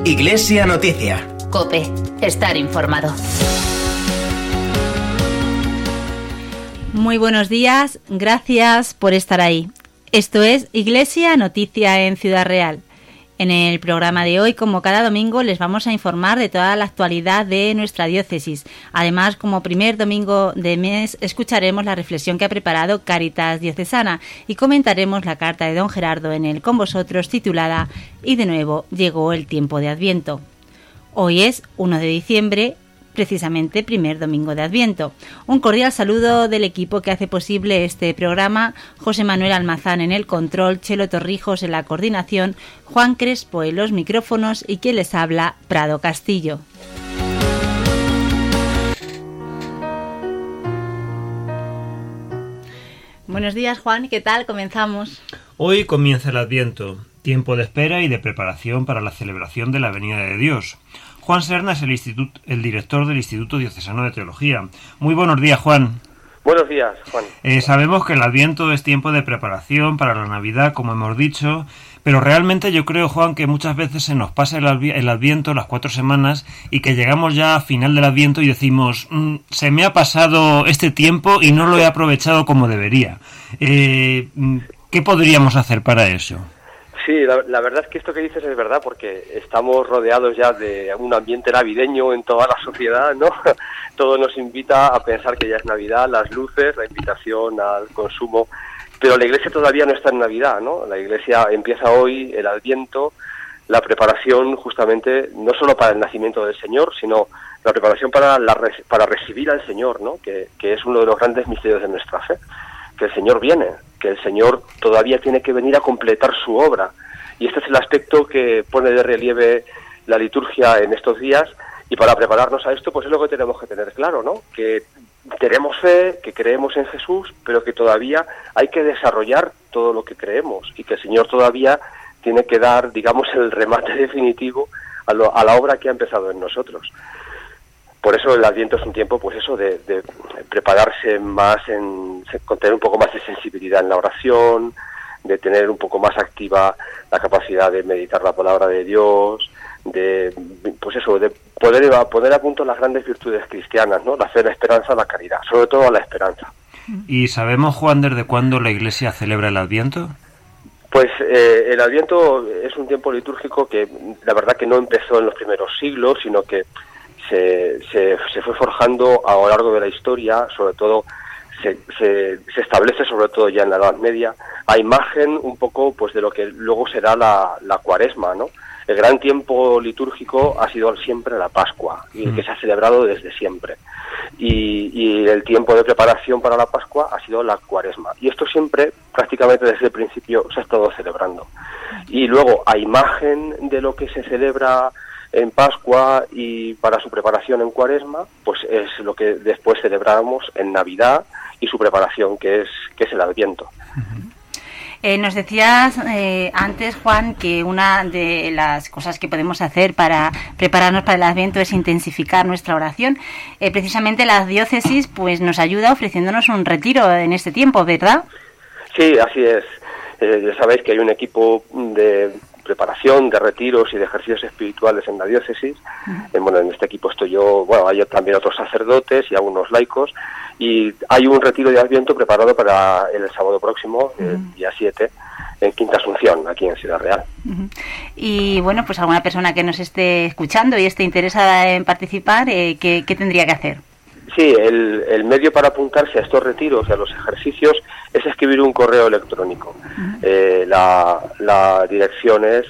Iglesia Noticia. COPE. Estar informado. Muy buenos días, gracias por estar ahí. Esto es Iglesia Noticia en Ciudad Real. En el programa de hoy, como cada domingo, les vamos a informar de toda la actualidad de nuestra diócesis. Además, como primer domingo de mes, escucharemos la reflexión que ha preparado Cáritas Diocesana y comentaremos la carta de don Gerardo en el Con Vosotros titulada "Y de nuevo llegó el tiempo de Adviento". Hoy es 1 de diciembre, precisamente primer domingo de Adviento. Un cordial saludo del equipo que hace posible este programa: José Manuel Almazán en el control, Chelo Torrijos en la coordinación, Juan Crespo en los micrófonos y quien les habla, Prado Castillo. Buenos días, Juan, ¿qué tal? Comenzamos. Hoy comienza el Adviento, tiempo de espera y de preparación para la celebración de la venida de Dios. Juan Serna es el director del Instituto Diocesano de Teología. Muy buenos días, Juan. Buenos días, Juan. Sabemos que el Adviento es tiempo de preparación para la Navidad, como hemos dicho, pero realmente yo creo, Juan, que muchas veces se nos pasa el Adviento, las 4 semanas, y que llegamos ya a final del Adviento y decimos, se me ha pasado este tiempo y no lo he aprovechado como debería. ¿Qué podríamos hacer para eso? Sí, la verdad es que esto que dices es verdad, porque estamos rodeados ya de un ambiente navideño en toda la sociedad, ¿no? Todo nos invita a pensar que ya es Navidad, las luces, la invitación al consumo, pero la Iglesia todavía no está en Navidad, ¿no? La Iglesia empieza hoy el Adviento, la preparación justamente no solo para el nacimiento del Señor, sino la preparación para recibir al Señor, ¿no? Que es uno de los grandes misterios de nuestra fe, que el Señor viene, que el Señor todavía tiene que venir a completar su obra. Y este es el aspecto que pone de relieve la liturgia en estos días, y para prepararnos a esto, pues es lo que tenemos que tener claro, ¿no? Que tenemos fe, que creemos en Jesús, pero que todavía hay que desarrollar todo lo que creemos, y que el Señor todavía tiene que dar, digamos, el remate definitivo a la obra que ha empezado en nosotros. Por eso el Adviento es un tiempo, pues eso, de prepararse más, con tener un poco más de sensibilidad en la oración, de tener un poco más activa la capacidad de meditar la palabra de Dios, de poner a punto las grandes virtudes cristianas, ¿no? La fe, la esperanza, la caridad, sobre todo la esperanza. ¿Y sabemos, Juan, desde cuándo la Iglesia celebra el Adviento? Pues el Adviento es un tiempo litúrgico que la verdad que no empezó en los primeros siglos, sino que se fue forjando a lo largo de la historia, sobre todo se establece sobre todo ya en la Edad Media, a imagen un poco pues de lo que luego será la Cuaresma, ¿no? El gran tiempo litúrgico ha sido siempre la Pascua, y el que se ha celebrado desde siempre. Y el tiempo de preparación para la Pascua ha sido la Cuaresma. Y esto siempre, prácticamente desde el principio, se ha estado celebrando. Y luego, a imagen de lo que se celebra en Pascua y para su preparación en Cuaresma, pues es lo que después celebramos en Navidad y su preparación, que es el Adviento. Nos decías antes, Juan, que una de las cosas que podemos hacer para prepararnos para el Adviento es intensificar nuestra oración. Precisamente la diócesis pues nos ayuda ofreciéndonos un retiro en este tiempo, ¿verdad? Sí, así es. Ya sabéis que hay un equipo de preparación de retiros y de ejercicios espirituales en la diócesis. En este equipo estoy yo, hay también otros sacerdotes y algunos laicos, y hay un retiro de Adviento preparado para el sábado próximo, el día 7, en Quinta Asunción, aquí en Ciudad Real. Y pues alguna persona que nos esté escuchando y esté interesada en participar, ¿qué tendría que hacer? Sí, el medio para apuntarse a estos retiros y a los ejercicios es escribir un correo electrónico. La dirección es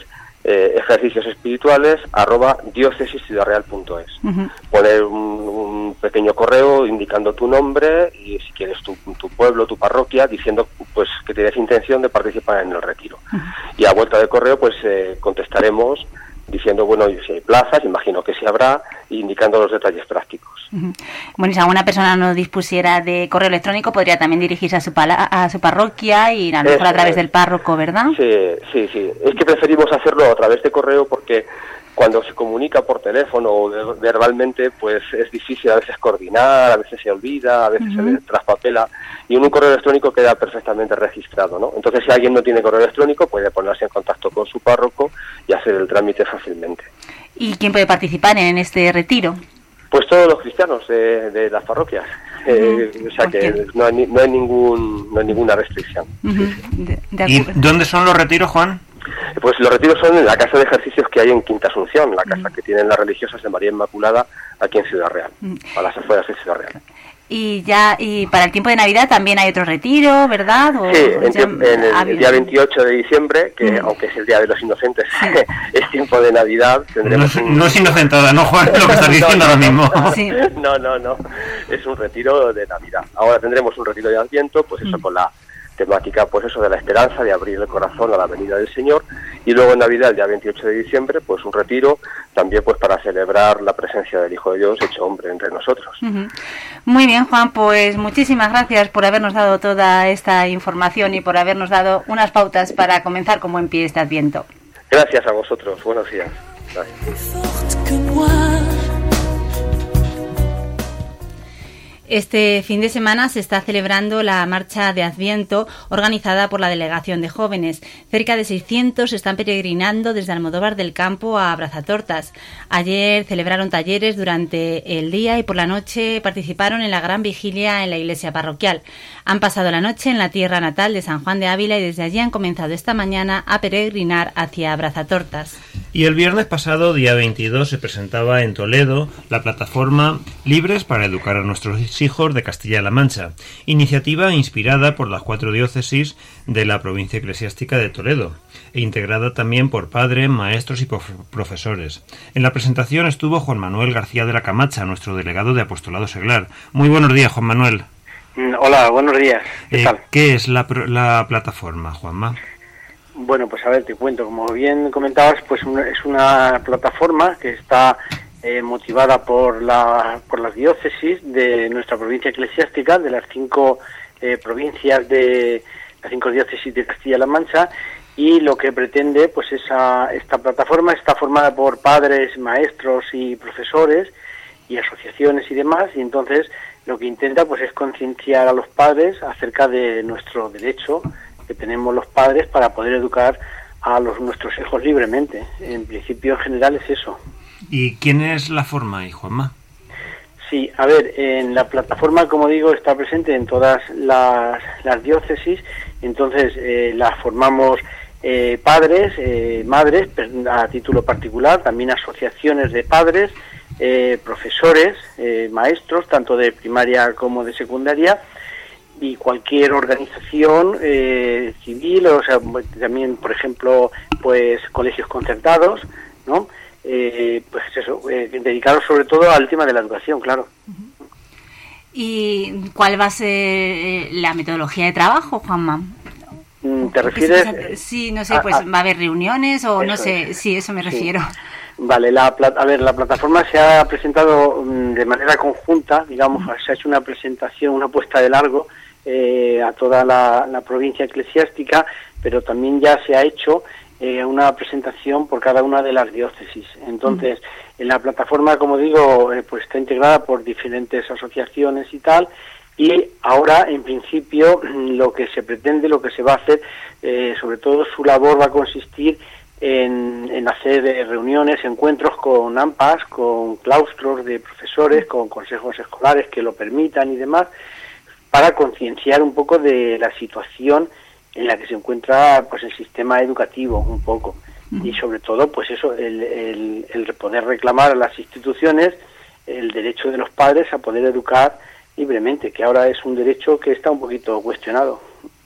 ejerciciosespirituales@diocesisciudadreal.es. Poner un pequeño correo indicando tu nombre y, si quieres, tu pueblo, tu parroquia, diciendo pues que tienes intención de participar en el retiro. Y a vuelta de correo pues contestaremos diciendo, si hay plazas, imagino que sí habrá, indicando los detalles prácticos. Bueno, y si alguna persona no dispusiera de correo electrónico, podría también dirigirse a su parroquia y a lo mejor a través del párroco, ¿verdad? Sí. Es que preferimos hacerlo a través de correo porque cuando se comunica por teléfono o verbalmente, pues es difícil a veces coordinar, a veces se olvida, a veces se traspapela, y en un correo electrónico queda perfectamente registrado, ¿no? Entonces, si alguien no tiene correo electrónico, puede ponerse en contacto con su párroco y hacer el trámite fácilmente. ¿Y quién puede participar en este retiro? Pues todos los cristianos de las parroquias. O sea que no hay ninguna restricción. ¿Y dónde son los retiros, Juan? Pues los retiros son en la casa de ejercicios que hay en Quinta Asunción, la casa que tienen las religiosas de María Inmaculada aquí en Ciudad Real, a las afueras de Ciudad Real. Y para el tiempo de Navidad también hay otro retiro, ¿verdad? Sí, en el día 28 de diciembre, que aunque es el Día de los Inocentes, es tiempo de Navidad, tendremos no es inocentada, ¿no, Juan? Lo que estás diciendo ahora mismo. No, es un retiro de Navidad. Ahora tendremos un retiro de Adviento, pues eso con la temática, pues eso de la esperanza, de abrir el corazón a la venida del Señor, y luego en Navidad, el día 28 de diciembre, pues un retiro también pues para celebrar la presencia del Hijo de Dios hecho hombre entre nosotros. Muy bien, Juan, pues muchísimas gracias por habernos dado toda esta información y por habernos dado unas pautas para comenzar con buen pie este Adviento. Gracias a vosotros, buenos días. Este fin de semana se está celebrando la marcha de Adviento organizada por la Delegación de Jóvenes. Cerca de 600 están peregrinando desde Almodóvar del Campo a Abrazatortas. Ayer celebraron talleres durante el día y por la noche participaron en la gran vigilia en la iglesia parroquial. Han pasado la noche en la tierra natal de San Juan de Ávila y desde allí han comenzado esta mañana a peregrinar hacia Abrazatortas. Y el viernes pasado, día 22, se presentaba en Toledo la plataforma Libres para Educar a Nuestros Hijos de Castilla-La Mancha, iniciativa inspirada por las 4 diócesis de la provincia eclesiástica de Toledo e integrada también por padres, maestros y profesores. En la presentación estuvo Juan Manuel García de la Camacha, nuestro delegado de Apostolado Seglar. Muy buenos días, Juan Manuel. Hola, buenos días. ¿Qué tal? ¿Qué es la plataforma, Juanma? Bueno, pues a ver, te cuento. Como bien comentabas, pues es una plataforma que está motivada por las diócesis de nuestra provincia eclesiástica, de las 5 provincias de las 5 diócesis de Castilla-La Mancha, y lo que pretende, pues esta plataforma está formada por padres, maestros y profesores y asociaciones y demás, y entonces lo que intenta pues es concienciar a los padres acerca de nuestro derecho que tenemos los padres para poder educar a nuestros hijos libremente. En principio, en general, es eso. ¿Y quién es la forma ahí, Juanma? Sí, a ver, en la plataforma, como digo, está presente en todas las diócesis, entonces la formamos padres, madres, a título particular, también asociaciones de padres, profesores, maestros, tanto de primaria como de secundaria, y cualquier organización civil, o sea, también, por ejemplo, pues colegios concertados, ¿no? Pues eso, dedicados sobre todo al tema de la educación, claro. ¿Y cuál va a ser la metodología de trabajo, Juanma? ¿Te refieres? Sí, no sé, pues va a haber reuniones o no sé, sí, eso me refiero. Vale, la plataforma se ha presentado de manera conjunta, digamos, se ha hecho una presentación, una puesta de largo a toda la provincia eclesiástica, pero también ya se ha hecho una presentación por cada una de las diócesis. Entonces, en la plataforma, como digo, pues está integrada por diferentes asociaciones y tal, y ahora, en principio, lo que se pretende, lo que se va a hacer, sobre todo su labor va a consistir en hacer reuniones, encuentros con AMPAs, con claustros de profesores, con consejos escolares que lo permitan y demás, para concienciar un poco de la situación en la que se encuentra pues el sistema educativo un poco, y sobre todo pues eso, el poder reclamar a las instituciones el derecho de los padres a poder educar libremente, que ahora es un derecho que está un poquito cuestionado.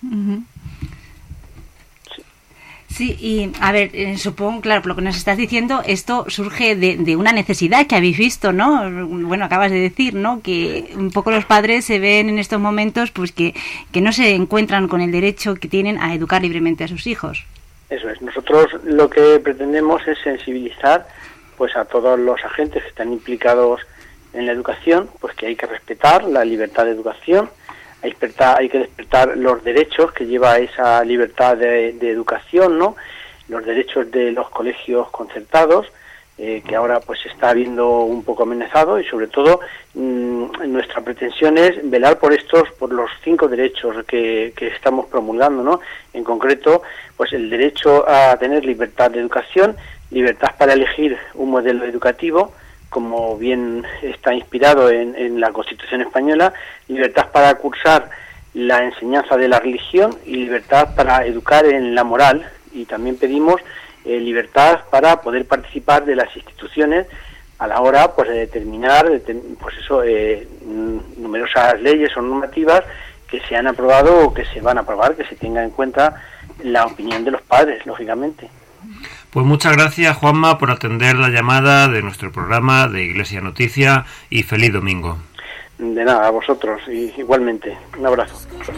Sí, y a ver, supongo, claro, por lo que nos estás diciendo, esto surge de una necesidad que habéis visto, ¿no? Bueno, acabas de decir, ¿no? Que un poco los padres se ven en estos momentos pues que no se encuentran con el derecho que tienen a educar libremente a sus hijos. Eso es. Nosotros lo que pretendemos es sensibilizar pues a todos los agentes que están implicados en la educación, pues que hay que respetar la libertad de educación, hay que despertar los derechos que lleva esa libertad de educación, ¿no? Los derechos de los colegios concertados, que ahora pues se está viendo un poco amenazado, y sobre todo nuestra pretensión es velar por los 5 derechos que estamos promulgando, ¿no? En concreto, pues el derecho a tener libertad de educación, libertad para elegir un modelo educativo, como bien está inspirado en la Constitución española, libertad para cursar la enseñanza de la religión y libertad para educar en la moral, y también pedimos libertad para poder participar de las instituciones a la hora pues de determinar numerosas leyes o normativas que se han aprobado o que se van a aprobar, que se tenga en cuenta la opinión de los padres, lógicamente. Pues muchas gracias, Juanma, por atender la llamada de nuestro programa de Iglesia Noticia, y feliz domingo. De nada, a vosotros, y igualmente. Un abrazo.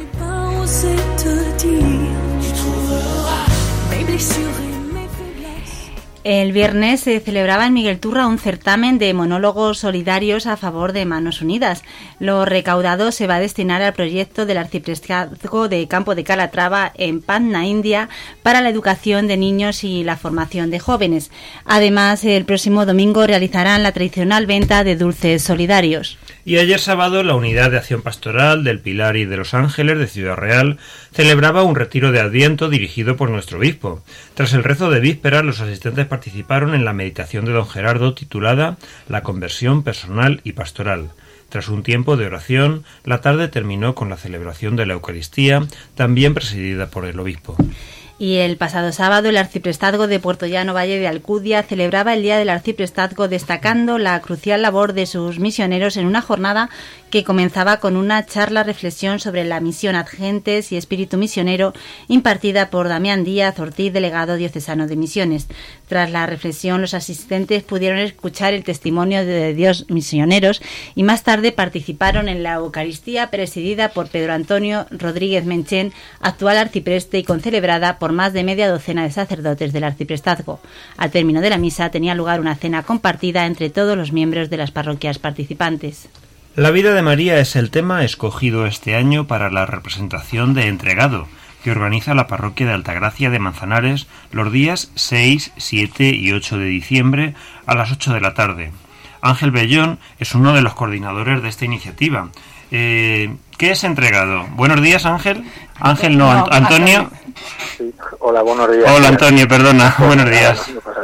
El viernes se celebraba en Miguel Turra un certamen de monólogos solidarios a favor de Manos Unidas. Lo recaudado se va a destinar al proyecto del Arciprestazgo de Campo de Calatrava en Patna, India, para la educación de niños y la formación de jóvenes. Además, el próximo domingo realizarán la tradicional venta de dulces solidarios. Y ayer sábado la Unidad de Acción Pastoral del Pilar y de Los Ángeles de Ciudad Real celebraba un retiro de Adviento dirigido por nuestro obispo. Tras el rezo de vísperas, los asistentes participaron en la meditación de don Gerardo titulada La conversión personal y pastoral. Tras un tiempo de oración, la tarde terminó con la celebración de la Eucaristía, también presidida por el obispo. Y el pasado sábado el Arciprestazgo de Puerto Llano Valle de Alcudia celebraba el Día del Arciprestazgo, destacando la crucial labor de sus misioneros en una jornada que comenzaba con una charla-reflexión sobre la misión ad gentes y espíritu misionero impartida por Damián Díaz Ortiz, delegado diocesano de Misiones. Tras la reflexión, los asistentes pudieron escuchar el testimonio de Dios misioneros y más tarde participaron en la Eucaristía presidida por Pedro Antonio Rodríguez Menchén, actual arcipreste, y concelebrada por más de media docena de sacerdotes del Arciprestazgo. Al término de la misa tenía lugar una cena compartida entre todos los miembros de las parroquias participantes. La vida de María es el tema escogido este año para la representación de Entregado, que organiza la parroquia de Altagracia de Manzanares los días 6, 7 y 8 de diciembre a las 8 de la tarde. Ángel Bellón es uno de los coordinadores de esta iniciativa. ¿Qué es Entregado? Buenos días, Ángel. Ángel no, Antonio. Sí. Hola, buenos días. Hola, Antonio, perdona. Buenos días. No pasa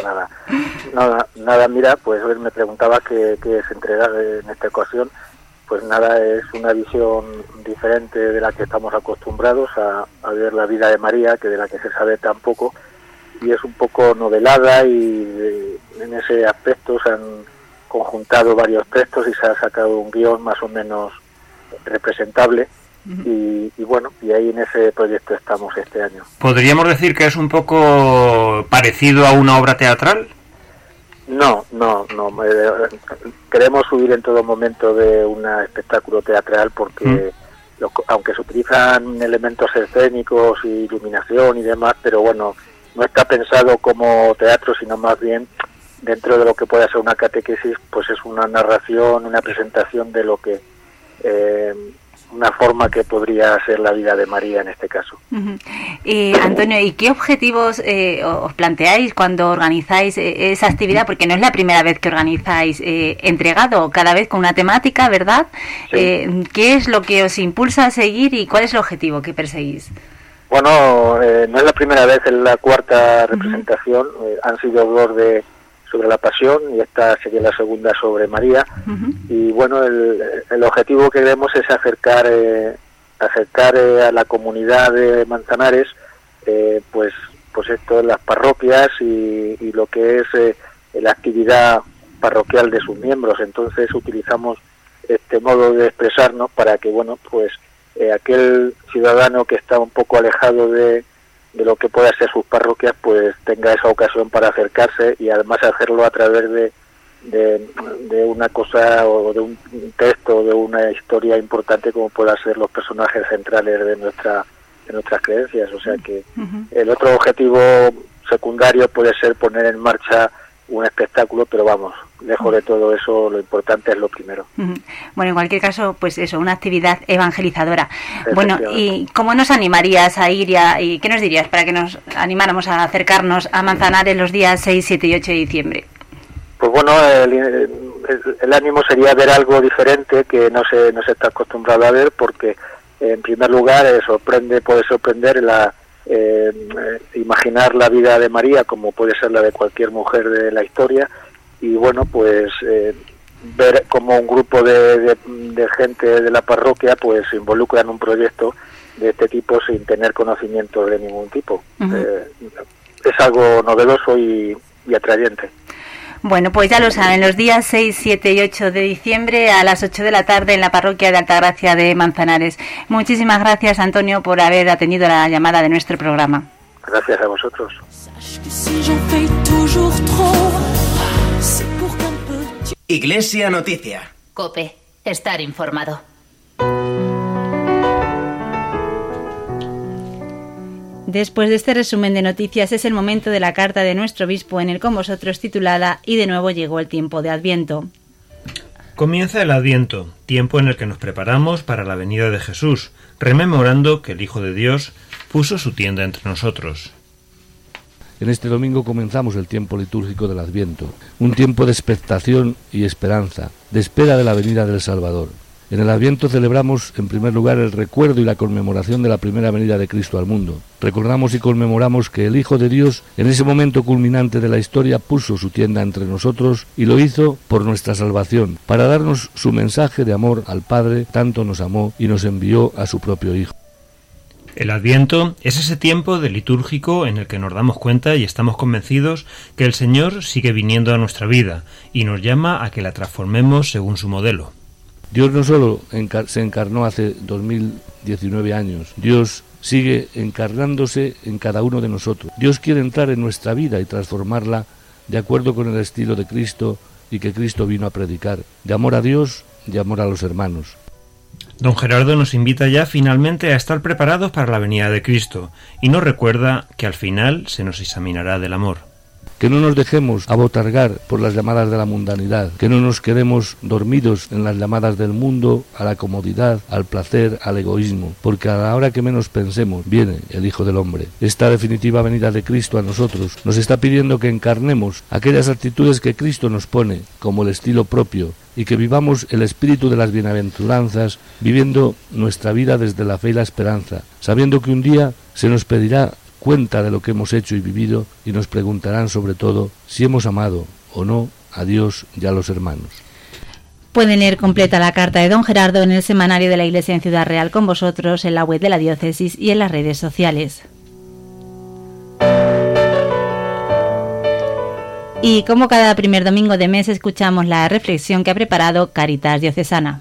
nada. Nada, mira, pues él me preguntaba qué es Entregado en esta ocasión. Pues nada, es una visión diferente de la que estamos acostumbrados a ver la vida de María, que de la que se sabe tan poco, y es un poco novelada, y en ese aspecto se han conjuntado varios textos y se ha sacado un guión más o menos representable. Y bueno, y ahí en ese proyecto estamos este año. ¿Podríamos decir que es un poco parecido a una obra teatral? No. Queremos subir en todo momento de un espectáculo teatral porque aunque se utilizan elementos escénicos y iluminación y demás, pero bueno, no está pensado como teatro, sino más bien dentro de lo que puede ser una catequesis, pues es una narración, una presentación de lo que una forma que podría ser la vida de María en este caso. Antonio, ¿y qué objetivos os planteáis cuando organizáis esa actividad? Porque no es la primera vez que organizáis Entregado, cada vez con una temática, ¿verdad? Sí. ¿Qué es lo que os impulsa a seguir y cuál es el objetivo que perseguís? Bueno, no es la primera vez, es la cuarta representación. Han sido dos sobre la Pasión y esta sería la segunda sobre María. Y bueno, el objetivo que queremos es acercar a la comunidad de Manzanares pues esto, las parroquias y lo que es la actividad parroquial de sus miembros. Entonces utilizamos este modo de expresarnos para que bueno, pues aquel ciudadano que está un poco alejado de lo que pueda ser sus parroquias, pues tenga esa ocasión para acercarse, y además hacerlo a través de una cosa o de un texto o de una historia importante como puedan ser los personajes centrales de nuestras creencias. O sea que el otro objetivo secundario puede ser poner en marcha un espectáculo, pero vamos, lejos de todo eso, lo importante es lo primero. Bueno, en cualquier caso, pues eso, una actividad evangelizadora. Bueno, ¿y cómo nos animarías a ir y qué nos dirías para que nos animáramos a acercarnos a Manzanares los días 6, 7 y 8 de diciembre? Pues bueno, el ánimo sería ver algo diferente que no se está acostumbrado a ver, porque en primer lugar puede sorprender imaginar la vida de María como puede ser la de cualquier mujer de la historia, y bueno, pues ver cómo un grupo de gente de la parroquia pues se involucra en un proyecto de este tipo sin tener conocimiento de ningún tipo. Es algo novedoso y atrayente. Bueno, pues ya lo saben, los días 6, 7 y 8 de diciembre a las 8 de la tarde en la parroquia de Altagracia de Manzanares. Muchísimas gracias, Antonio, por haber atendido la llamada de nuestro programa. Gracias a vosotros. Iglesia Noticia. COPE. Estar informado. Después de este resumen de noticias es el momento de la carta de nuestro obispo en el Con Vosotros titulada Y de nuevo llegó el tiempo de Adviento. Comienza el Adviento, tiempo en el que nos preparamos para la venida de Jesús, rememorando que el Hijo de Dios puso su tienda entre nosotros. En este domingo comenzamos el tiempo litúrgico del Adviento, un tiempo de expectación y esperanza, de espera de la venida del Salvador. En el Adviento celebramos, en primer lugar, el recuerdo y la conmemoración de la primera venida de Cristo al mundo. Recordamos y conmemoramos que el Hijo de Dios, en ese momento culminante de la historia, puso su tienda entre nosotros y lo hizo por nuestra salvación, para darnos su mensaje de amor al Padre, tanto nos amó y nos envió a su propio Hijo. El Adviento es ese tiempo de litúrgico en el que nos damos cuenta y estamos convencidos que el Señor sigue viniendo a nuestra vida y nos llama a que la transformemos según su modelo. Dios no solo se encarnó hace 2019 años, Dios sigue encarnándose en cada uno de nosotros. Dios quiere entrar en nuestra vida y transformarla de acuerdo con el estilo de Cristo y que Cristo vino a predicar, de amor a Dios y amor a los hermanos. Don Gerardo nos invita ya finalmente a estar preparados para la venida de Cristo y nos recuerda que al final se nos examinará del amor. Que no nos dejemos abotargar por las llamadas de la mundanidad, que no nos quedemos dormidos en las llamadas del mundo, a la comodidad, al placer, al egoísmo, porque a la hora que menos pensemos viene el Hijo del Hombre. Esta definitiva venida de Cristo a nosotros nos está pidiendo que encarnemos aquellas actitudes que Cristo nos pone como el estilo propio y que vivamos el espíritu de las bienaventuranzas, viviendo nuestra vida desde la fe y la esperanza, sabiendo que un día se nos pedirá cuenta de lo que hemos hecho y vivido y nos preguntarán sobre todo si hemos amado o no a Dios y a los hermanos. Pueden leer completa la carta de don Gerardo en el semanario de la Iglesia en Ciudad Real con vosotros, en la web de la diócesis y en las redes sociales. Y como cada primer domingo de mes escuchamos la reflexión que ha preparado Cáritas Diocesana.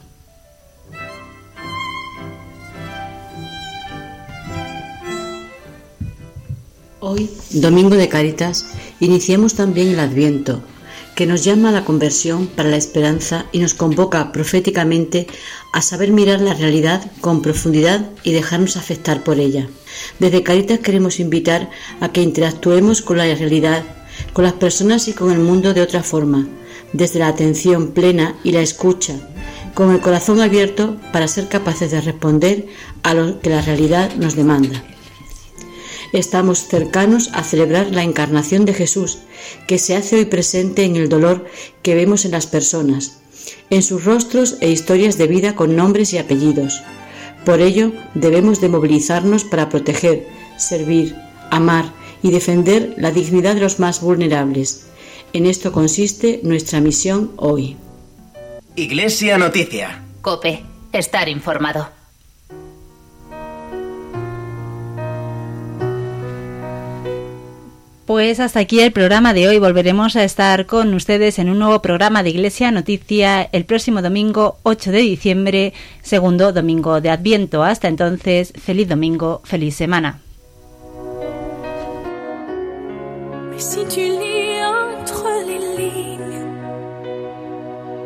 Hoy, domingo de Cáritas, iniciamos también el Adviento, que nos llama a la conversión para la esperanza y nos convoca proféticamente a saber mirar la realidad con profundidad y dejarnos afectar por ella. Desde Cáritas queremos invitar a que interactuemos con la realidad, con las personas y con el mundo de otra forma, desde la atención plena y la escucha, con el corazón abierto para ser capaces de responder a lo que la realidad nos demanda. Estamos cercanos a celebrar la encarnación de Jesús, que se hace hoy presente en el dolor que vemos en las personas, en sus rostros e historias de vida con nombres y apellidos. Por ello, debemos de movilizarnos para proteger, servir, amar y defender la dignidad de los más vulnerables. En esto consiste nuestra misión hoy. Iglesia Noticia. COPE. Estar informado. Pues hasta aquí el programa de hoy. Volveremos a estar con ustedes en un nuevo programa de Iglesia Noticia el próximo domingo 8 de diciembre, segundo domingo de Adviento. Hasta entonces, feliz domingo, feliz semana. Mais si tu lis entre les lignes,